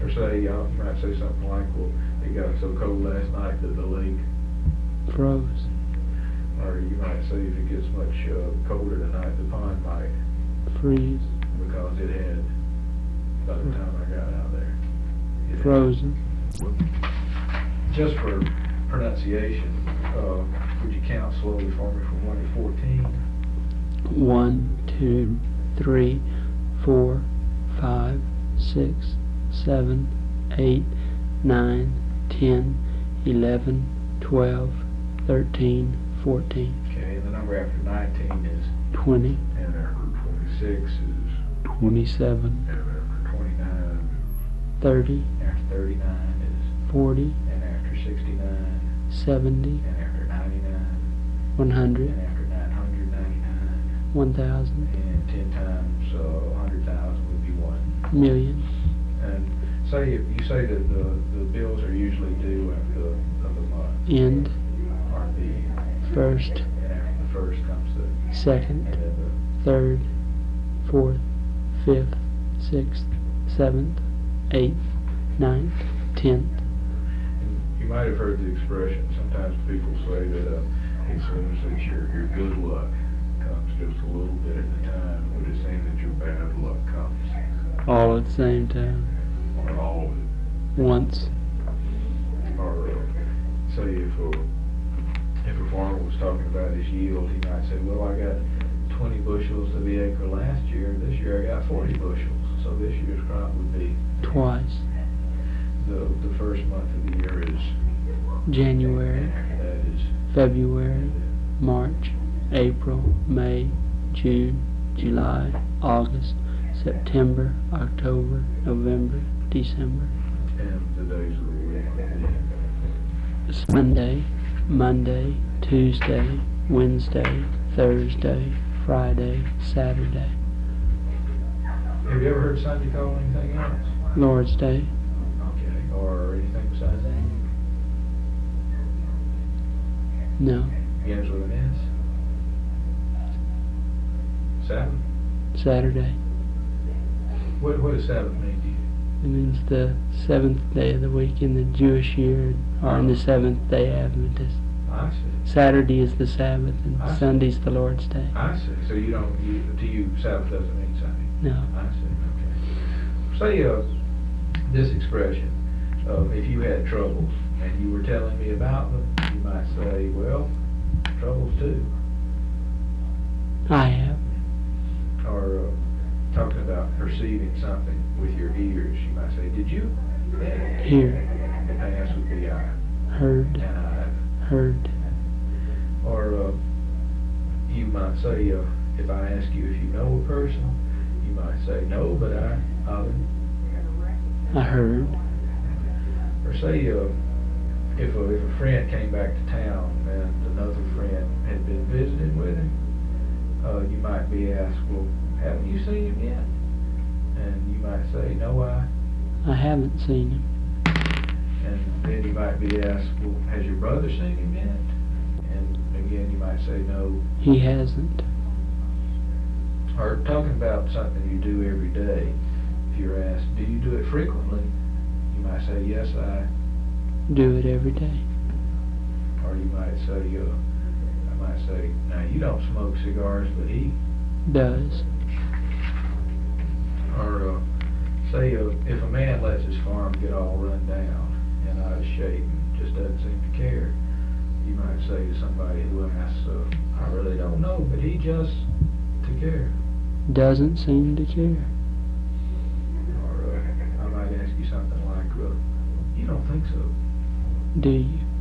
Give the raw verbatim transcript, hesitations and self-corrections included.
Or say, uh, you might say something like, well, it got so cold last night that the lake froze. Or you might say if it gets much uh, colder tonight, the pond might freeze. Because it had, by the time I got out there, it frozen. Had, just for pronunciation, uh, would you count slowly for me from one to fourteen? One, two, three, four, five, six, seven, eight, nine, ten, eleven, twelve, thirteen, fourteen. Okay, and the number after nineteen is twenty. And after twenty-six is twenty-seven. And after twenty-nine, thirty. After thirty-nine is forty. And after sixty-nine, seventy. And after ninety-nine, one hundred. And after nine hundred ninety-nine, one thousand. And ten times uh, one hundred thousand would be one million. And say if you say that the, the bills are usually due at the of the month. End. Or the first. And after the first comes the second. And then the third, fourth, fifth, sixth, seventh, eighth, ninth, tenth. And you might have heard the expression. Sometimes people say that uh, it seems that your your good luck comes just a little bit at a time. Would it seem that your bad luck comes all at the same time? Or all of it? Once. Or uh, say if a if a farmer was talking about his yield, he might say, "Well, I got twenty bushels of the acre last year. This year I got forty bushels. So this year's crop would be twice. The the first month of the year is January. And after that is February, March, April, May, June, July, August, September, October, November, December. And the days of the week. Sunday, Monday, Tuesday, Wednesday, Thursday, Friday, Saturday. Have you ever heard Sunday called anything else? Lord's Day. Okay. Or anything besides that? No. Begins with an S? Sabbath? Saturday. What what does Sabbath mean to you? It means the seventh day of the week in the Jewish year, or in the seventh day Adventist. I see. Saturday is the Sabbath, and I see. Sunday's the Lord's Day. I see. So you don't, you, to you, Sabbath doesn't mean Sunday? No. I see. Okay. Say uh, this expression, uh, if you had troubles and you were telling me about them, you might say, well, troubles too. I have. Or uh, talking about perceiving something with your ears, you might say, did you? Hear. The past would be I. Heard. And I. Heard. Or uh, you might say, uh, if I ask you if you know a person, you might say, no, but I, other. I heard. Or say, uh, if a, if a friend came back to town and another friend had been visiting with him, uh, you might be asked, well, haven't you seen him yet? And you might say, no, I. I haven't seen him. And then you might be asked, well, has your brother seen him yet? And again, you might say, no. He hasn't. Or talking about something you do every day, if you're asked, do you do it frequently? You might say, yes, I do it every day. Or you might say, uh, I might say, now you don't smoke cigars, but he does. Or uh, say uh, if a man lets his farm get all run down and out of shape and just doesn't seem to care, you might say to somebody who asks, uh, I really don't know, but he just to care. Doesn't seem to care. Or uh, I might ask you something like, uh, you don't think so. Do you?